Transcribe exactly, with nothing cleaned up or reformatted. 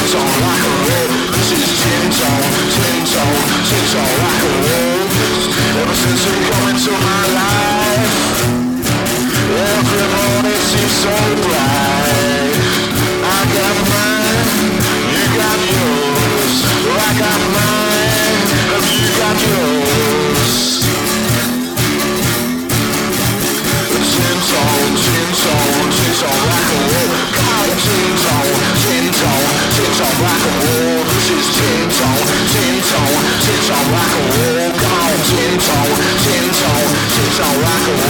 tone rock and roll. This is tin tone, tin tone, tin tone rock and roll. Ever since you come into my life, every morning seems so bright. I got mine, you got yours. I got mine, you got yours. Tin tone, tin tone, tin tone rock and roll. Come on, tin tone, tin tone, tin tone rock and roll. This is tin tone, tin tone, tin tone rock and roll. Come on, tin tone, tin tone, tin tone rock and roll.